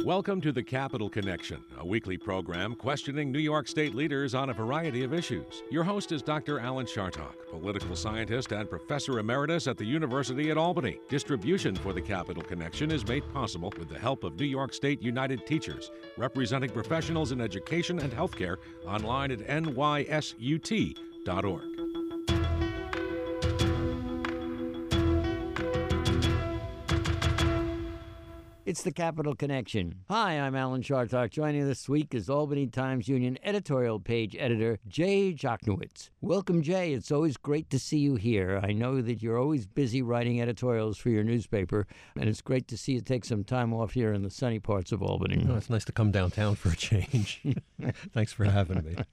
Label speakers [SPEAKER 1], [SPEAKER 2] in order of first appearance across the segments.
[SPEAKER 1] Welcome to the Capital Connection, a weekly program questioning New York State leaders on a variety of issues. Your host is Dr. Alan Chartock, political scientist and professor emeritus at the University at Albany. Distribution for the Capital Connection is made possible with the help of New York State United Teachers, representing professionals in education and healthcare, online at nysut.org.
[SPEAKER 2] It's the Capital Connection. Hi, I'm Alan Chartock. Joining this week is Albany Times Union editorial page editor Jay Jochnowitz. Welcome, Jay. It's always great to see you here. I know that you're always busy writing editorials for your newspaper, and it's great to see you take some time off here in the sunny parts of Albany.
[SPEAKER 3] Oh, it's nice to come downtown for a change. Thanks for having me.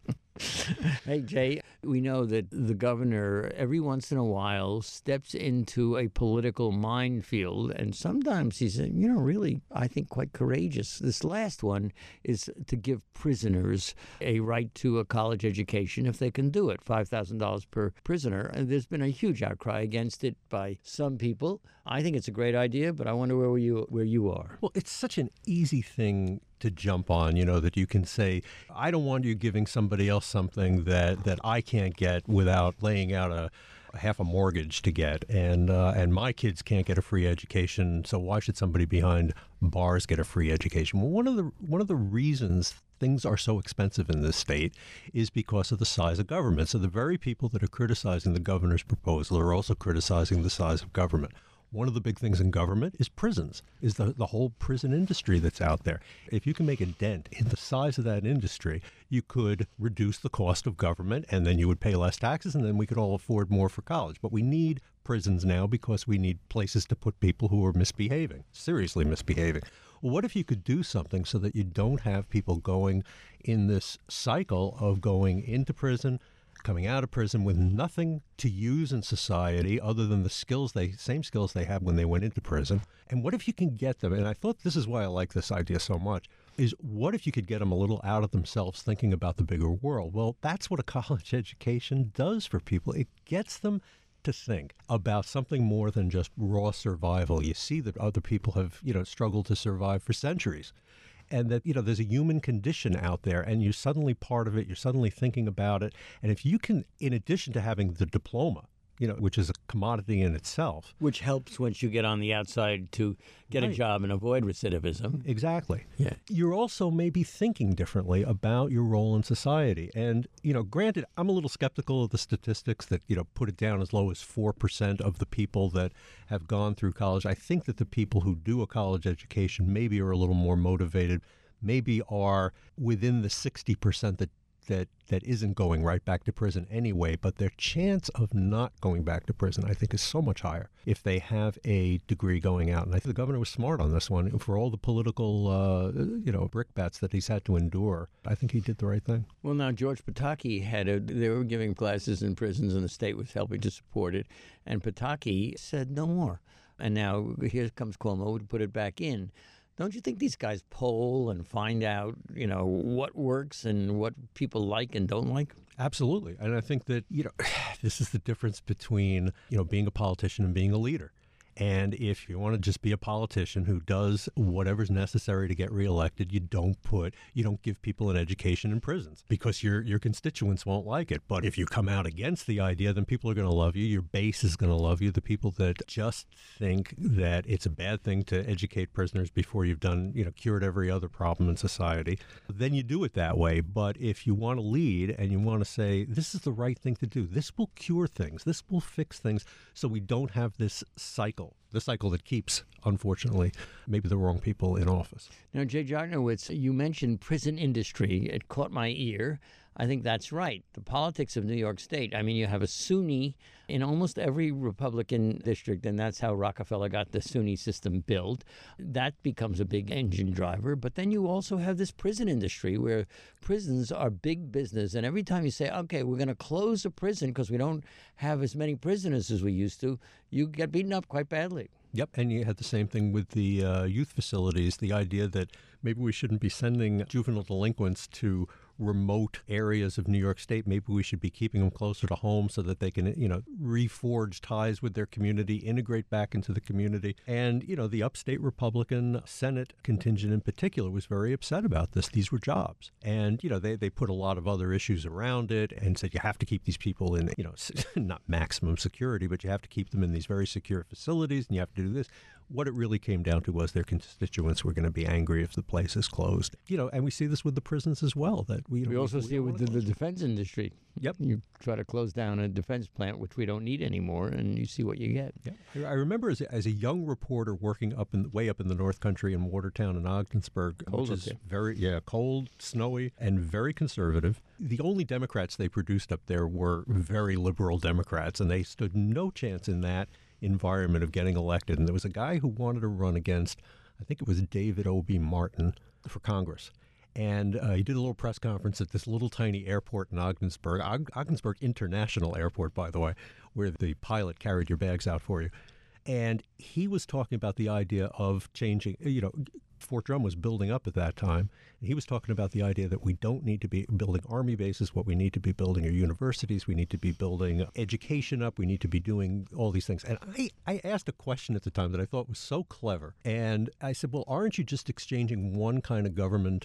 [SPEAKER 2] Hey, Jay, we know that the governor every once in a while steps into a political minefield, and sometimes he's, really, I think, quite courageous. This last one is to give prisoners a right to a college education if they can do it, $5,000 per prisoner. And there's been a huge outcry against it by some people. I think it's a great idea, but I wonder where you are.
[SPEAKER 3] Well, it's such an easy thing to jump on, that you can say, I don't want you giving somebody else something that I can't get without laying out a half a mortgage to get, and my kids can't get a free education, so why should somebody behind bars get a free education? Well, one of the reasons things are so expensive in this state is because of the size of government. So the very people that are criticizing the governor's proposal are also criticizing the size of government. One of the big things in government is prisons, is the whole prison industry that's out there. If you can make a dent in the size of that industry, you could reduce the cost of government, and then you would pay less taxes, and then we could all afford more for college. But we need prisons now because we need places to put people who are misbehaving, seriously misbehaving. Well, what if you could do something so that you don't have people going in this cycle of going into prison, coming out of prison with nothing to use in society other than the same skills they had when they went into prison? And what if you can get them, and I thought this is why I like this idea so much, is what if you could get them a little out of themselves thinking about the bigger world? Well, that's what a college education does for people. It gets them to think about something more than just raw survival. You see that other people have, struggled to survive for centuries. And that, there's a human condition out there, and you're suddenly part of it, you're suddenly thinking about it. And if you can, in addition to having the diploma, which is a commodity in itself.
[SPEAKER 2] Which helps once you get on the outside to get a job and avoid recidivism.
[SPEAKER 3] Exactly.
[SPEAKER 2] Yeah.
[SPEAKER 3] You're also maybe thinking differently about your role in society. And, granted, I'm a little skeptical of the statistics that, put it down as low as 4% of the people that have gone through college. I think that the people who do a college education maybe are a little more motivated, maybe are within the 60% that isn't going right back to prison anyway, but their chance of not going back to prison, I think, is so much higher if they have a degree going out. And I think the governor was smart on this one. For all the political, brickbats that he's had to endure, I think he did the right thing.
[SPEAKER 2] Well, now, George Pataki they were giving classes in prisons, and the state was helping to support it. And Pataki said no more. And now here comes Cuomo to put it back in. Don't you think these guys poll and find out, what works and what people like and don't like?
[SPEAKER 3] Absolutely. And I think that, this is the difference between, being a politician and being a leader. And if you want to just be a politician who does whatever's necessary to get reelected, you don't give people an education in prisons because your constituents won't like it. But if you come out against the idea, then people are going to love you. Your base is going to love you. The people that just think that it's a bad thing to educate prisoners before you've done, cured every other problem in society, then you do it that way. But if you want to lead and you want to say, this is the right thing to do, this will cure things, this will fix things so we don't have this cycle. The cycle that keeps, unfortunately, maybe the wrong people in office.
[SPEAKER 2] Now, Jay Jochnowitz, you mentioned prison industry. It caught my ear. I think that's right. The politics of New York State. I mean, you have a SUNY in almost every Republican district, and that's how Rockefeller got the SUNY system built. That becomes a big engine driver. But then you also have this prison industry where prisons are big business. And every time you say, okay, we're going to close a prison because we don't have as many prisoners as we used to, you get beaten up quite badly.
[SPEAKER 3] Yep, and you had the same thing with the youth facilities, the idea that maybe we shouldn't be sending juvenile delinquents to remote areas of New York State. Maybe we should be keeping them closer to home so that they can, reforge ties with their community, integrate back into the community. And, the upstate Republican Senate contingent in particular was very upset about this. These were jobs. And, they put a lot of other issues around it and said you have to keep these people in, not maximum security, but you have to keep them in these very secure facilities and you have to do this. What it really came down to was their constituents were going to be angry if the place is closed. And we see this with the prisons as well. That we
[SPEAKER 2] also see it with the defense industry.
[SPEAKER 3] Yep.
[SPEAKER 2] You try to close down a defense plant, which we don't need anymore, and you see what you get.
[SPEAKER 3] Yeah. I remember as a young reporter working way up in the North Country in Watertown and Ogdensburg, which is very cold, snowy, and very conservative. The only Democrats they produced up there were very liberal Democrats, and they stood no chance in that environment of getting elected. And there was a guy who wanted to run against, I think it was David O.B. Martin, for Congress. And he did a little press conference at this little tiny airport in Ogdensburg, Ogdensburg International Airport, by the way, where the pilot carried your bags out for you. And he was talking about the idea of changing, Fort Drum was building up at that time. And he was talking about the idea that we don't need to be building army bases. What we need to be building are universities. We need to be building education up. We need to be doing all these things. And I asked a question at the time that I thought was so clever. And I said, well, aren't you just exchanging one kind of government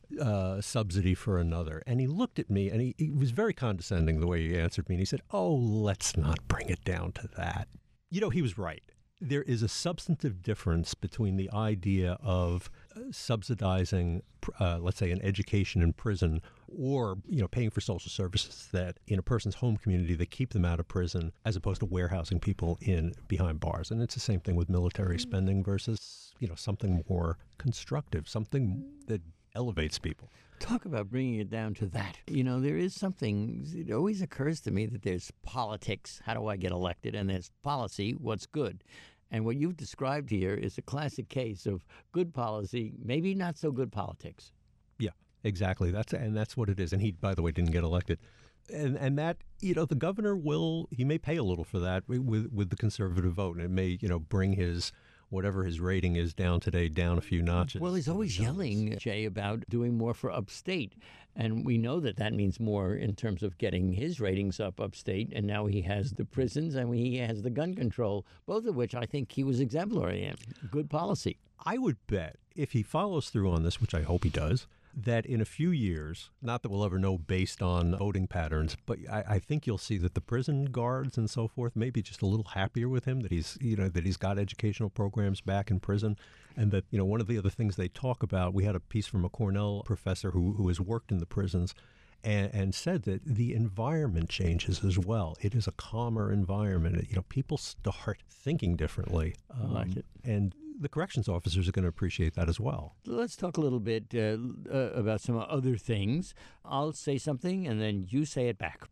[SPEAKER 3] subsidy for another? And he looked at me, and he was very condescending the way he answered me. And he said, oh, let's not bring it down to that. He was right. There is a substantive difference between the idea of subsidizing, let's say, an education in prison or, paying for social services that in a person's home community that keep them out of prison as opposed to warehousing people behind bars. And it's the same thing with military spending versus, something more constructive, something that elevates people.
[SPEAKER 2] Talk about bringing it down to that. There is something, it always occurs to me that there's politics, how do I get elected, and there's policy, what's good. And what you've described here is a classic case of good policy, maybe not so good politics.
[SPEAKER 3] Yeah, exactly. That's what it is. And he, by the way, didn't get elected. And that, the governor he may pay a little for that with the conservative vote. And it may, bring whatever his rating is down today, down a few notches.
[SPEAKER 2] Well, he's always yelling, Jay, about doing more for upstate. And we know that means more in terms of getting his ratings up upstate. And now he has the prisons and he has the gun control, both of which I think he was exemplary in. Good policy.
[SPEAKER 3] I would bet if he follows through on this, which I hope he does, that in a few years, not that we'll ever know based on voting patterns, but I think you'll see that the prison guards and so forth may be just a little happier with him, that he's got educational programs back in prison. And that, one of the other things they talk about, we had a piece from a Cornell professor who has worked in the prisons and said that the environment changes as well. It is a calmer environment. People start thinking differently.
[SPEAKER 2] I like it.
[SPEAKER 3] And the corrections officers are going to appreciate that as well.
[SPEAKER 2] Let's talk a little bit about some other things. I'll say something and then you say it back.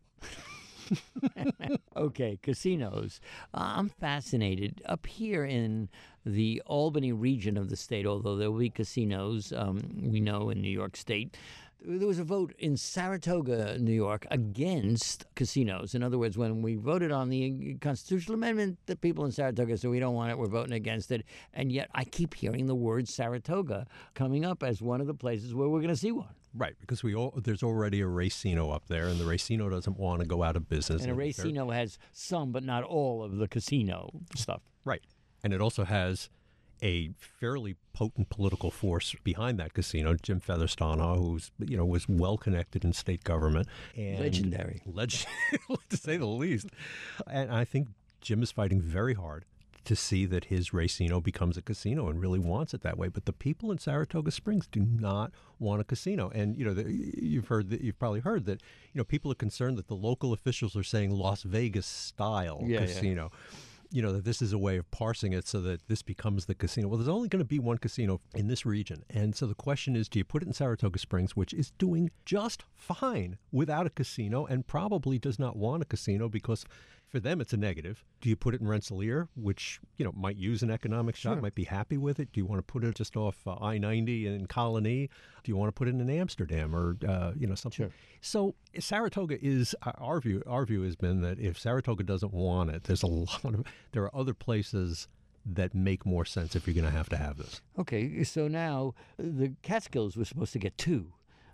[SPEAKER 2] Okay, casinos. I'm fascinated. Up here in the Albany region of the state, although there will be casinos, we know in New York State, there was a vote in Saratoga, New York, against casinos. In other words, when we voted on the constitutional amendment, the people in Saratoga said, we don't want it, we're voting against it. And yet I keep hearing the word Saratoga coming up as one of the places where we're going to see one.
[SPEAKER 3] Right, because there's already a racino up there, and the racino doesn't want to go out of business.
[SPEAKER 2] And a racino has some, but not all of the casino stuff.
[SPEAKER 3] Right, and it also has a fairly potent political force behind that casino, Jim Featherstone, who's was well connected in state government, and
[SPEAKER 2] legendary,
[SPEAKER 3] to say the least. And I think Jim is fighting very hard to see that his racino becomes a casino and really wants it that way. But the people in Saratoga Springs do not want a casino. And you've probably heard that people are concerned that the local officials are saying Las Vegas style casino. That this is a way of parsing it so that this becomes the casino. Well, there's only going to be one casino in this region. And so the question is, do you put it in Saratoga Springs, which is doing just fine without a casino and probably does not want a casino because for them it's a negative? Do you put it in Rensselaer, which, might use an economic shock, might be happy with it? Do you want to put it just off I-90 in Colony? Do you want to put it in Amsterdam or, something? Sure. So Saratoga is, our view has been that if Saratoga doesn't want it, there are other places that make more sense if you're going to have this.
[SPEAKER 2] Okay, so now the Catskills were supposed to get two.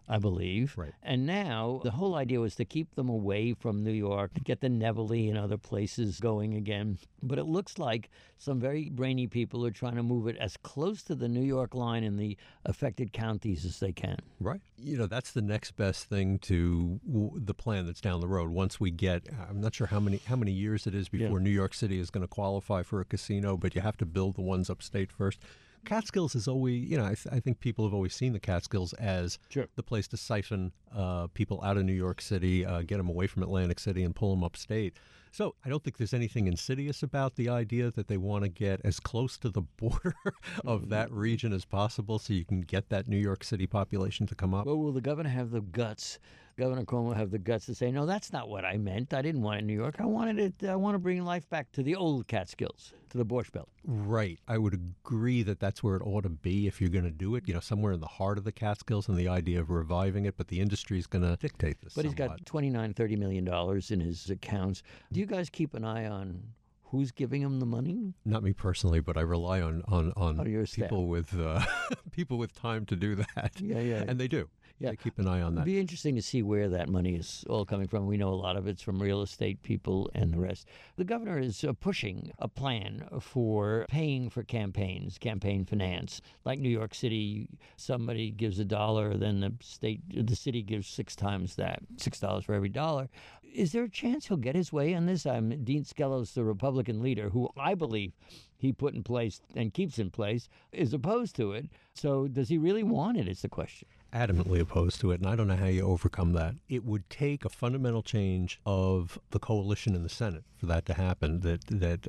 [SPEAKER 2] I believe.
[SPEAKER 3] Right.
[SPEAKER 2] And now the whole idea was to keep them away from New York, to get the Nevele and other places going again. But it looks like some very brainy people are trying to move it as close to the New York line in the affected counties as they can.
[SPEAKER 3] Right. That's the next best thing to the plan that's down the road. Once we get, I'm not sure how many years it is before New York City is going to qualify for a casino, but you have to build the ones upstate first. Catskills is always, I think people have always seen the Catskills as the place to siphon people out of New York City, get them away from Atlantic City and pull them upstate. So I don't think there's anything insidious about the idea that they want to get as close to the border of that region as possible so you can get that New York City population to come up.
[SPEAKER 2] Well, will the governor have the guts? Governor Cuomo have the guts to say, no, that's not what I meant. I didn't want it in New York. I want to bring life back to the old Catskills, to the Borscht Belt.
[SPEAKER 3] Right. I would agree that that's where it ought to be if you're going to do it, somewhere in the heart of the Catskills, and the idea of reviving it, but the industry is going to dictate this.
[SPEAKER 2] But he's got $29-30 million in his accounts. Do you guys keep an eye on who's giving him the money?
[SPEAKER 3] Not me personally, but I rely on
[SPEAKER 2] your
[SPEAKER 3] people with people with time to do that.
[SPEAKER 2] Yeah.
[SPEAKER 3] And they do.
[SPEAKER 2] Yeah.
[SPEAKER 3] They keep an eye on that.
[SPEAKER 2] It'd be interesting to see where that money is all coming from. We know a lot of it's from real estate people and the rest. The governor is pushing a plan for paying for campaigns, campaign finance. Like New York City, somebody gives $1, then the city gives 6 times that, $6 for every dollar. Is there a chance he'll get his way on this? Dean Skelos, the Republican leader, who I believe he put in place and keeps in place, is opposed to it. So does he really want it is the question.
[SPEAKER 3] Adamantly opposed to it, and I don't know how you overcome that. It would take a fundamental change of the coalition in the Senate for that to happen, that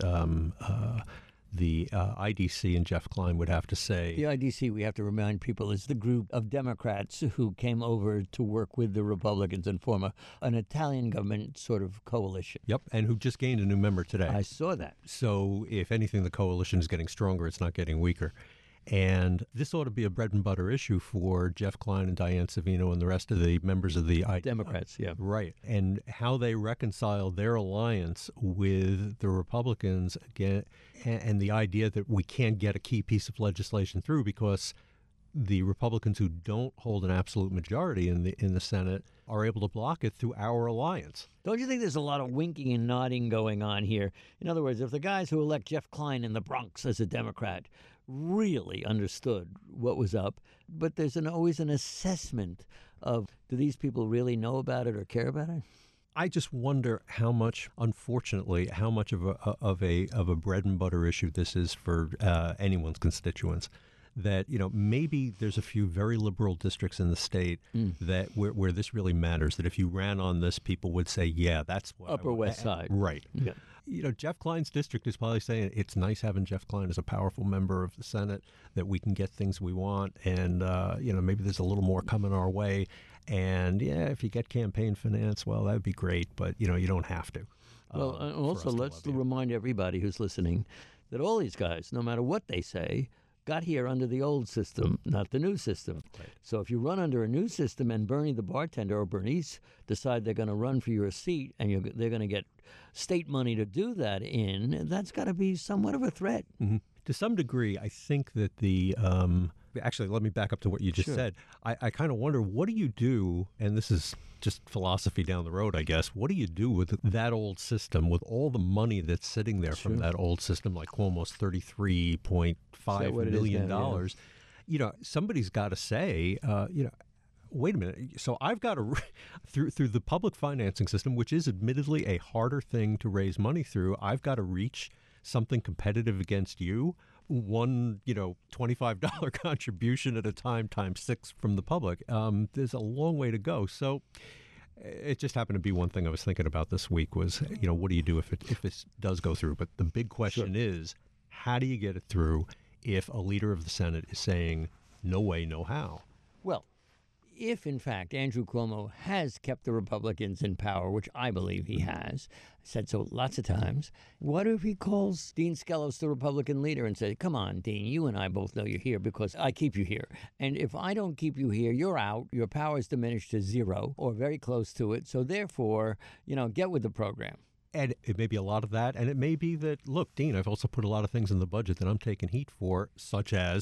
[SPEAKER 3] the IDC and Jeff Klein would have to say.
[SPEAKER 2] The IDC, we have to remind people, is the group of Democrats who came over to work with the Republicans and form an Italian government sort of coalition.
[SPEAKER 3] Yep, and who just gained a new member today.
[SPEAKER 2] I saw that.
[SPEAKER 3] So if anything, the coalition is getting stronger. It's not getting weaker. And this ought to be a bread and butter issue for Jeff Klein and Diane Savino and the rest of the members of the
[SPEAKER 2] Democrats, yeah.
[SPEAKER 3] Right. And how they reconcile their alliance with the Republicans again, and the idea that we can't get a key piece of legislation through because the Republicans who don't hold an absolute majority in the Senate are able to block it through our alliance.
[SPEAKER 2] Don't you think there's a lot of winking and nodding going on here? In other words, if the guys who elect Jeff Klein in the Bronx as a Democrat really understood what was up, but there's always an assessment of, do these people really know about it or care about it?
[SPEAKER 3] I just wonder how much, unfortunately, how much of a bread and butter issue this is for anyone's constituents. That maybe there's a few very liberal districts in the state that where this really matters. That if you ran on this, people would say, "Yeah, that's what
[SPEAKER 2] Upper West Side."
[SPEAKER 3] Right.
[SPEAKER 2] Yeah.
[SPEAKER 3] Jeff Klein's district is probably saying it's nice having Jeff Klein as a powerful member of the Senate, that we can get things we want, and maybe there's a little more coming our way. And if you get campaign finance, well, that'd be great, but you don't have to.
[SPEAKER 2] Well, also let's remind everybody who's listening that all these guys, no matter what they say, got here under the old system, not the new system.
[SPEAKER 3] Right.
[SPEAKER 2] So if you run under a new system and Bernie the bartender or Bernice decide they're going to run for your seat and they're going to get state money to do that in, that's got to be somewhat of a threat.
[SPEAKER 3] Mm-hmm. To some degree, I think that actually, let me back up to what you just said. I kind of wonder, what do you do, and this is just philosophy down the road, I guess, what do you do with that old system, with all the money that's sitting there from that old system, like Cuomo's $33.5 million? Somebody's got to say, wait a minute. So I've got to, through the public financing system, which is admittedly a harder thing to raise money through, I've got to reach something competitive against you. One, $25 contribution at a time times 6 from the public. There's a long way to go. So it just happened to be one thing I was thinking about this week was, what do you do if this does go through? But the big question is, how do you get it through if a leader of the Senate is saying, no way, no how?
[SPEAKER 2] Well, if, in fact, Andrew Cuomo has kept the Republicans in power, which I believe he has, said so lots of times, what if he calls Dean Skelos, the Republican leader, and says, come on, Dean, you and I both know you're here because I keep you here. And if I don't keep you here, you're out. Your power is diminished to 0 or very close to it. So therefore, get with the program.
[SPEAKER 3] And it may be a lot of that. And it may be that, look, Dean, I've also put a lot of things in the budget that I'm taking heat for, such as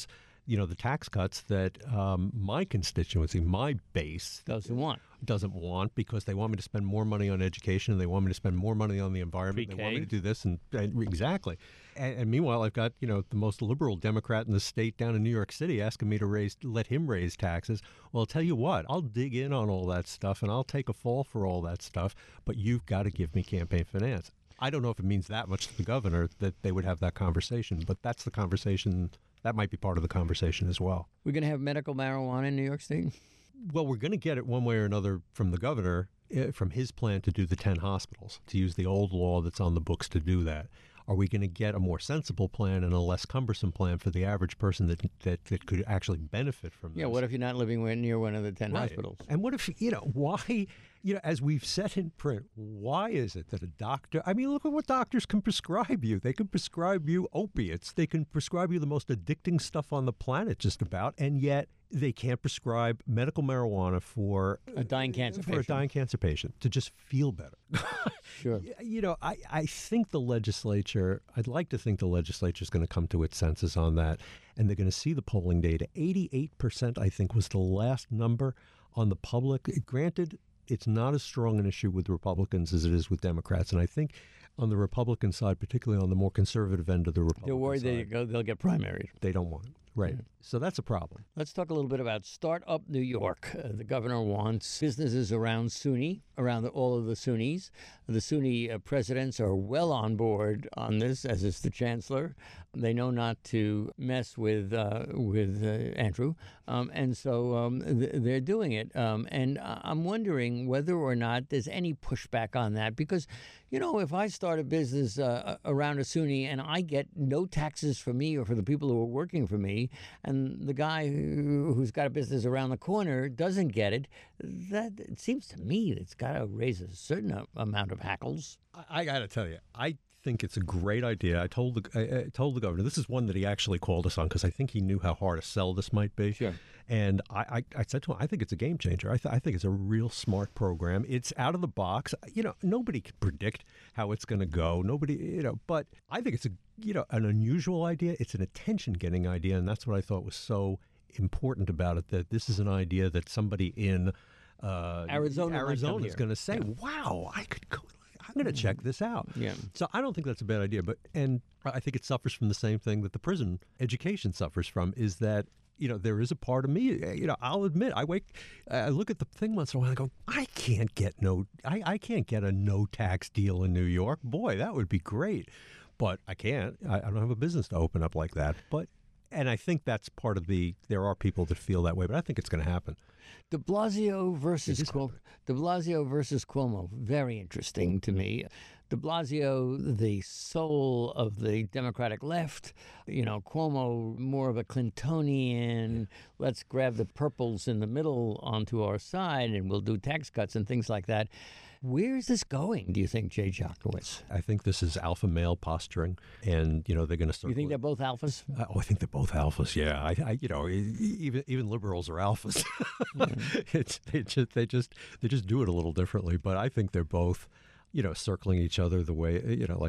[SPEAKER 3] the tax cuts that my constituency, my base,
[SPEAKER 2] doesn't want
[SPEAKER 3] because they want me to spend more money on education and they want me to spend more money on the environment.
[SPEAKER 2] Pre-K.
[SPEAKER 3] They want me to do this and exactly. And meanwhile, I've got the most liberal Democrat in the state down in New York City asking me to let him raise taxes. Well, I'll tell you what, I'll dig in on all that stuff and I'll take a fall for all that stuff. But you've got to give me campaign finance. I don't know if it means that much to the governor that they would have that conversation, but that's the conversation. That might be part of the conversation as well.
[SPEAKER 2] We're going to have medical marijuana in New York State?
[SPEAKER 3] Well, we're going to get it one way or another from the governor, from his plan to do the 10 hospitals, to use the old law that's on the books to do that. Are we going to get a more sensible plan and a less cumbersome plan for the average person that could actually benefit from this?
[SPEAKER 2] Yeah, what if you're not living near one of the 10 hospitals?
[SPEAKER 3] And what if, why, as we've said in print, why is it that a doctor, look at what doctors can prescribe you. They can prescribe you opiates. They can prescribe you the most addicting stuff on the planet just about, and yet they can't prescribe medical marijuana for
[SPEAKER 2] a dying cancer
[SPEAKER 3] patient to just feel better.
[SPEAKER 2] Sure.
[SPEAKER 3] I think the legislature, I'd like to think the legislature is going to come to its senses on that, and they're going to see the polling data. 88%, I think, was the last number on the public. Granted, it's not as strong an issue with Republicans as it is with Democrats, and I think on the Republican side, particularly on the more conservative end of the Republican
[SPEAKER 2] they're worried
[SPEAKER 3] side,
[SPEAKER 2] they'll get primaried.
[SPEAKER 3] They don't want it. Right. Yeah. So that's a problem.
[SPEAKER 2] Let's talk a little bit about Startup New York. The governor wants businesses around SUNY, around all of the SUNYs. The SUNY presidents are well on board on this, as is the chancellor. They know not to mess with Andrew, and so they're doing it. And I'm wondering whether or not there's any pushback on that, because, if I start a business around a SUNY and I get no taxes for me or for the people who are working for me, and the guy who's got a business around the corner doesn't get it, that it seems to me it's got to raise a certain amount of hackles.
[SPEAKER 3] I got to tell you, I think it's a great idea. I told the governor, this is one that he actually called us on because I think he knew how hard a sell this might be.
[SPEAKER 2] Sure.
[SPEAKER 3] And I said to him, I think it's a game changer. I think it's a real smart program. It's out of the box. Nobody can predict how it's going to go. Nobody, but I think it's an unusual idea. It's an attention-getting idea, and that's what I thought was so important about it, that this is an idea that somebody in
[SPEAKER 2] Arizona
[SPEAKER 3] is going to say, wow, I could go. I'm going to check this out.
[SPEAKER 2] Yeah.
[SPEAKER 3] So I don't think that's a bad idea, and I think it suffers from the same thing that the prison education suffers from, is that there is a part of me, I'll admit, I look at the thing once in a while and I go, I can't get a no tax deal in New York. Boy, that would be great. But I can't. I don't have a business to open up like that. And I think that's part of there are people that feel that way, but I think it's going to happen.
[SPEAKER 2] De Blasio versus Cuomo, very interesting to me. De Blasio, the soul of the Democratic left, Cuomo, more of a Clintonian, let's grab the purples in the middle onto our side and we'll do tax cuts and things like that. Where is this going, do you think, Jay Jockowitz?
[SPEAKER 3] I think this is alpha male posturing, and they're going to start.
[SPEAKER 2] You think they're both alphas?
[SPEAKER 3] I think they're both alphas. Yeah, even liberals are alphas. They just do it a little differently, but I think they're both, circling each other the way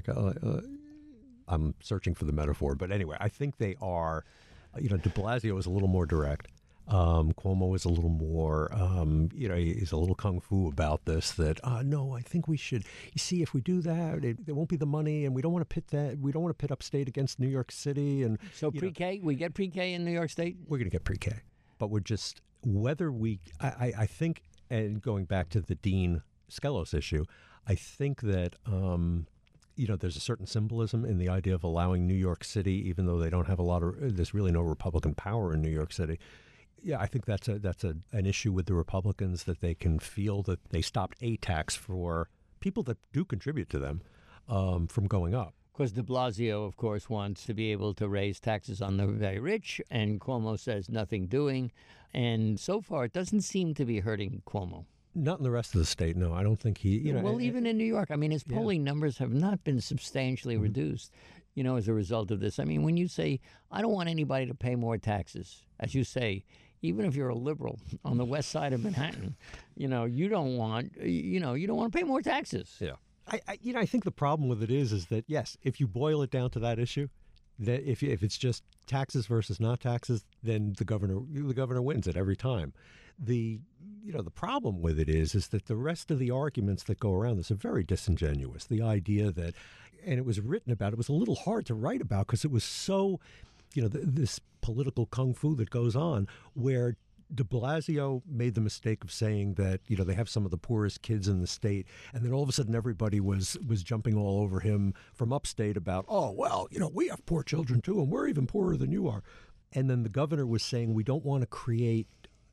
[SPEAKER 3] I'm searching for the metaphor, but anyway, I think they are. De Blasio is a little more direct. Cuomo is a little more, he's a little kung fu about this, that, no, I think we should, you see, if we do that, there won't be the money, and we don't want to pit upstate against New York City. And
[SPEAKER 2] so pre-K, we get pre-K in New York State?
[SPEAKER 3] We're going to get pre-K, but we're just, I think, and going back to the Dean Skelos issue, I think that, there's a certain symbolism in the idea of allowing New York City, even though they don't have there's really no Republican power in New York City. Yeah, I think that's an issue with the Republicans, that they can feel that they stopped a tax for people that do contribute to them from going up.
[SPEAKER 2] Because de Blasio, of course, wants to be able to raise taxes on the very rich, and Cuomo says nothing doing. And so far, it doesn't seem to be hurting Cuomo.
[SPEAKER 3] Not in the rest of the state, no. I don't think he,
[SPEAKER 2] Well, even in New York, his polling numbers have not been substantially reduced, as a result of this. When you say, I don't want anybody to pay more taxes, as you say, even if you're a liberal on the west side of Manhattan, you don't want to pay more taxes.
[SPEAKER 3] Yeah. I think the problem with it is that, yes, if you boil it down to that issue, that if it's just taxes versus not taxes, then the governor wins it every time. The problem with it is that the rest of the arguments that go around this are very disingenuous. The idea that, and it was written about, it was a little hard to write about because it was so, this political kung fu that goes on where de Blasio made the mistake of saying that, they have some of the poorest kids in the state. And then all of a sudden everybody was jumping all over him from upstate about, oh, well, we have poor children too, and we're even poorer than you are. And then the governor was saying we don't want to create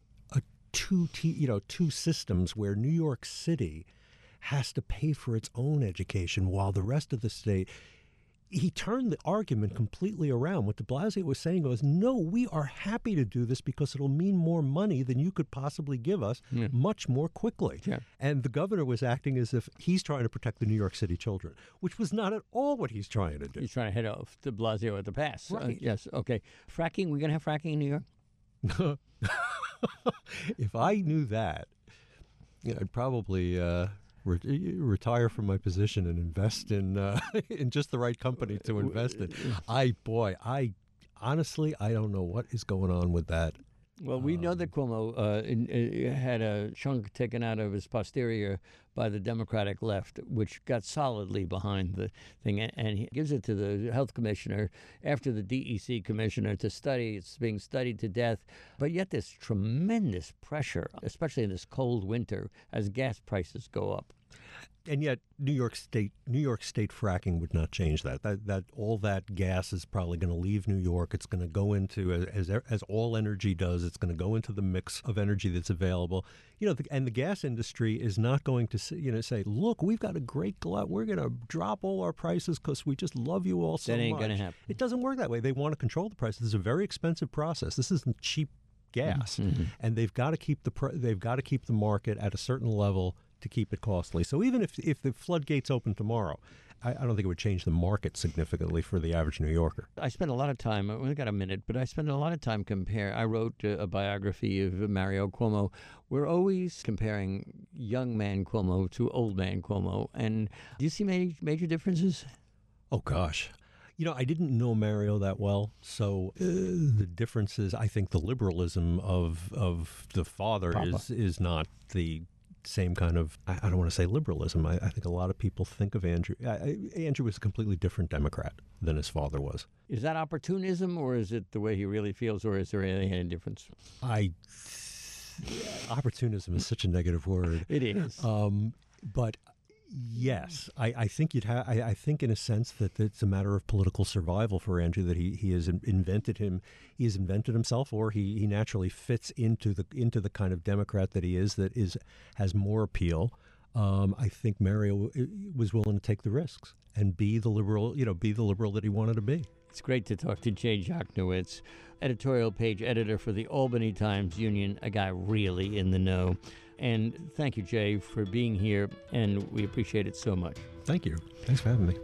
[SPEAKER 3] two systems where New York City has to pay for its own education while the rest of the state. He turned the argument completely around. What de Blasio was saying was, no, we are happy to do this because it'll mean more money than you could possibly give us much more quickly. Yeah. And the governor was acting as if he's trying to protect the New York City children, which was not at all what he's trying to do.
[SPEAKER 2] He's trying to head off de Blasio at the pass.
[SPEAKER 3] Right.
[SPEAKER 2] Yes. Okay. Fracking, we're going to have fracking in New York?
[SPEAKER 3] If I knew that, I'd probably retire from my position and invest in in just the right company to invest in. I honestly don't know what is going on with that.
[SPEAKER 2] Well, we know that Cuomo had a chunk taken out of his posterior by the Democratic left, which got solidly behind the thing, and he gives it to the health commissioner after the DEC commissioner to study. It's being studied to death, but yet there's tremendous pressure, especially in this cold winter, as gas prices go up.
[SPEAKER 3] And yet, New York State fracking would not change that. That all that gas is probably going to leave New York. It's going to go into, as all energy does, it's going to go into the mix of energy that's available. And the gas industry is not going to say, look, we've got a great glut. We're going to drop all our prices because we just love you all so much.
[SPEAKER 2] That ain't going to happen.
[SPEAKER 3] It doesn't work that way. They want to control the prices. It's a very expensive process. This isn't cheap gas, and they've got to keep the market at a certain level to keep it costly. So even if the floodgates open tomorrow, I don't think it would change the market significantly for the average New Yorker.
[SPEAKER 2] I spent a lot of time, we've got a minute, but I spent a lot of time I wrote a biography of Mario Cuomo. We're always comparing young man Cuomo to old man Cuomo. And do you see major differences?
[SPEAKER 3] Oh, gosh. I didn't know Mario that well, so the difference is, I think the liberalism of the father is not the same kind of, I don't want to say liberalism. I think a lot of people think of Andrew. Andrew was a completely different Democrat than his father was.
[SPEAKER 2] Is that opportunism, or is it the way he really feels, or is there any difference?
[SPEAKER 3] Opportunism is such a negative word.
[SPEAKER 2] It is.
[SPEAKER 3] But yes, I think I think in a sense that it's a matter of political survival for Andrew, that he has invented himself, or he naturally fits into the kind of Democrat that he is, has more appeal. I think Mario was willing to take the risks and be the liberal that he wanted to be.
[SPEAKER 2] It's great to talk to Jay Jochnowitz, editorial page editor for the Albany Times-Union, a guy really in the know. And thank you, Jay, for being here, and we appreciate it so much.
[SPEAKER 3] Thank you. Thanks for having me.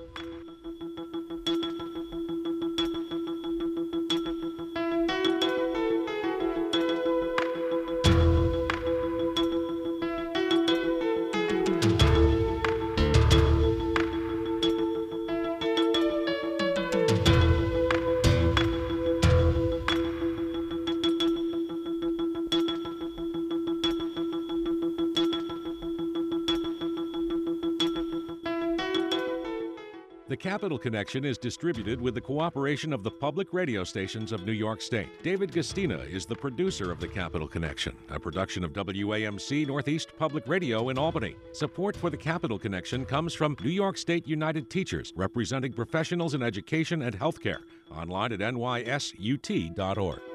[SPEAKER 1] The Capital Connection is distributed with the cooperation of the public radio stations of New York State. David Gastina is the producer of The Capital Connection, a production of WAMC Northeast Public Radio in Albany. Support for The Capital Connection comes from New York State United Teachers, representing professionals in education and healthcare. Online at nysut.org.